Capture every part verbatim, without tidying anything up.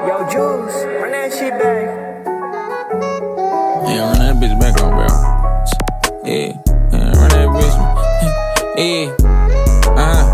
Yo, Juice, run that shit back. Yeah, run that bitch back on, bro. Yeah, yeah, run that bitch. Yeah, uh-huh.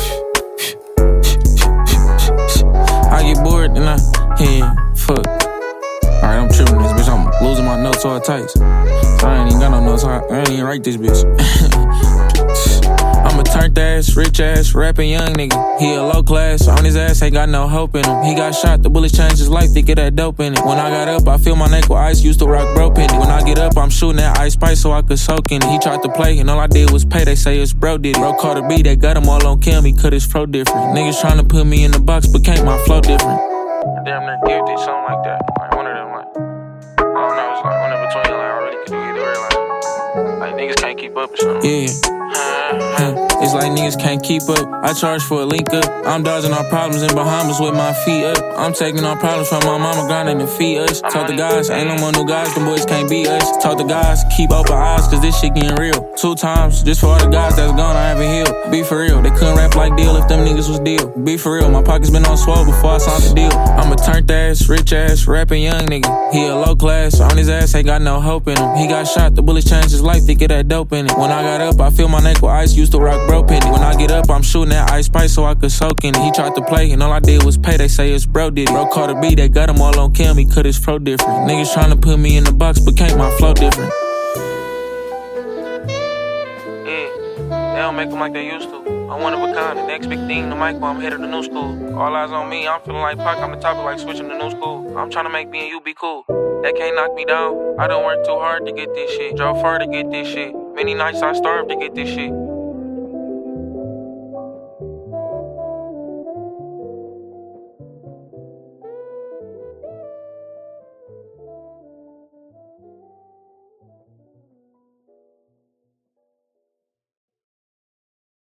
I get bored, then I, yeah, fuck. Alright, I'm tripping this bitch. I'm losing my notes all tights. So I ain't even got no notes. I ain't even write this bitch. I'm a turned ass, rich ass, rapping young nigga. He a low class, on his ass ain't got no hope in him. He got shot, the bullets changed his life, they get that dope in it. When I got up, I feel my neck with ice, used to rock bro penny. When I get up, I'm shooting that ice spice so I could soak in it. He tried to play, and all I did was pay, they say it's bro did it. Bro caught a beat, they got him all on cam, he cut his flow different. Niggas tryna put me in the box, but can't my flow different. Damn near gifted, something like that. Like one of them, like, I don't know, it's like one in between, like I really could do either way, like, like niggas can't keep up or something. Yeah. It's like niggas can't keep up. I charge for a link up. I'm dodging all problems in Bahamas with my feet up. I'm taking all problems from my mama grinding to feed us. Talk to guys, ain't no more new guys, them boys can't beat us. Talk to guys, keep open eyes, cause this shit getting real. Two times, just for all the guys that's gone, I haven't healed. Be for real, they couldn't rap like Deal if them niggas was Deal. Be for real, my pockets been on swole before I signed the deal. I'm a turned ass, rich ass, rapping young nigga. He a low class, on his ass ain't got no hope in him. He got shot, the bullets changed his life, they get that dope in it. When I got up, I feel my neck with ice, used to rock bro penny. When I get up, I'm shooting that ice spice so I could soak in it. He tried to play, and all I did was pay, they say it's bro did it. Bro caught a beat, they got him all on cam, he cut his flow different. Niggas tryna put me in the box, but can't my flow different. Yeah, they don't make them like they used to. I'm one of a kind, the next big thing, the mic while I'm headed to new school. All eyes on me, I'm feeling like Pac, I'm the topic like switching to new school. I'm tryna make me and you be cool. That can't knock me down. I done worked too hard to get this shit. Drove far to get this shit. Many nights I starved to get this shit.